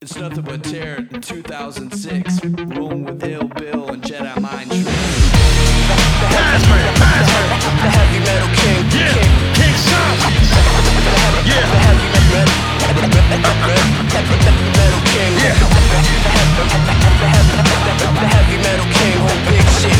It's nothing but terror in 2006. Rolling with Ill Bill and Jedi Mind Trick. The heavy metal king. Yeah, King Sean. Yeah. The heavy metal king. Yeah. The heavy metal king. Whole big shit.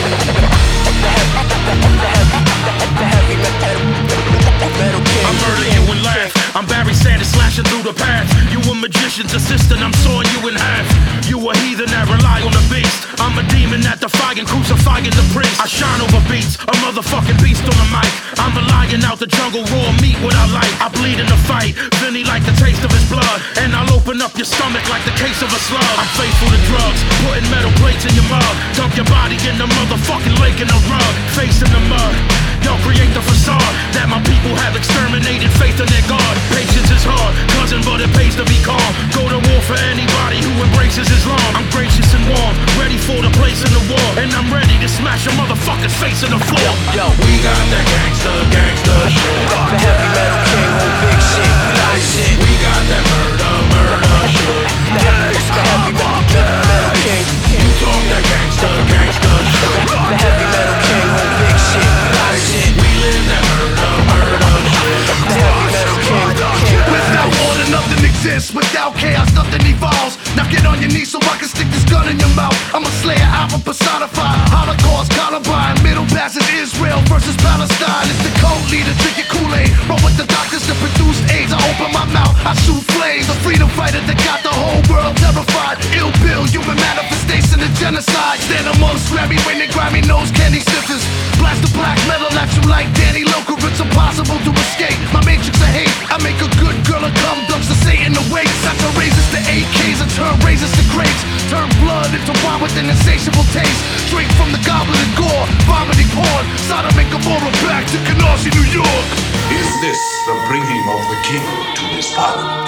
The heavy metal king. I murder you and laugh. I'm Barry Sanders slashing through the path. You a magician's assistant, I'm sawing you in half. You a heathen that rely on the beast. I'm a demon that defying, crucifying the priest. I shine over beats, a motherfucking beast on the mic. I'm a lion out the jungle, raw meat what I like. I bleed in the fight, Vinny like the taste of his blood. And I'll open up your stomach like the case of a slug. I'm faithful to drugs, putting metal plates in your mug. Dump your body in the motherfucking lake in the rug. Face in the mud. Y'all create the facade that my people have exterminated faith in their God. Patience is hard, cousin, but it pays to be calm. Go to war for anybody who embraces Islam. I'm gracious and warm, ready for the place in the war. And I'm ready to smash a motherfucker's face in the floor. Yo, we got that gangsta shit. the heavy metal king. Whole big shit. Big shit. We got that murder shit. The heavy metal king. You talk that gangsta shit. The heavy metal king. Whole big shit. Big shit. We live that murder shit. The heavy metal king. Without order, nothing exists. Without chaos, nothing evolves. Now get on your knees so I can stick this gun in your mouth. I'm a slayer, alpha personified. Holocaust, Columbine, Middle Passage, Israel versus Palestine. It's the cult leader, drink your Kool-Aid. Roll with the doctors that produce AIDS. I open my mouth, I shoot flames. A freedom fighter that got the whole world terrified. Ill Bill, human manifestation of genocide. Stand amongst Grammy winning, Grammy nose candy sniffers. Blast the black metal at you like Danny Loker. It's impossible to escape my matrix of hate. I make a good girl a cum dumps to Satan awake. Such a raises to AKs and turn razors to grapes. Turn blood into wine with an insatiable taste. Drink from the goblet of gore, vomiting porn. Sodom and Gomorrah back to Canarsie, New York. Is this the bringing of the king to this parliament?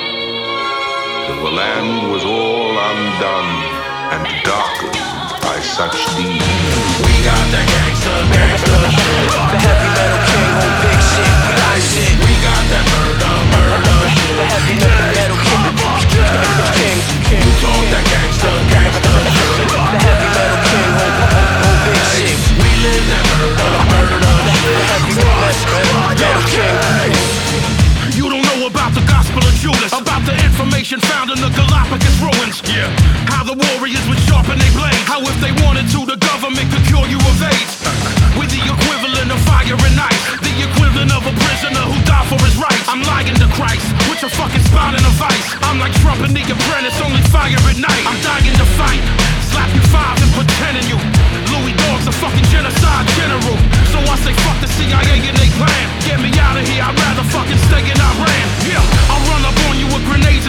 The land was all undone and darkened by such deeds. We got that gangsta shit. The heavy metal king. Whole big shit. Big shit. We got that murder shit. The heavy metal king. You talk that gangsta shit. The heavy metal king. Whole big shit. We live that murder shit. The heavy metal king. You don't know about the gospel of Judas, about the information found in the Galapagos ruins. Yeah. How the warriors would sharpen their blades. How if they wanted to, the government could cure you of AIDS. With the equivalent of fire and ice. The equivalent of a prisoner who died for his rights. I'm lying to Christ, with your fucking spine in a vice. I'm like Trump and the apprentice, only fire at night. I'm dying to fight, slap you five and put 10 in you. Louis Dogg's a fucking genocide general. So I say fuck the CIA and they plan. Get me out of here, I'd rather fucking stay in Iran. Yeah, I'll run up on you with grenades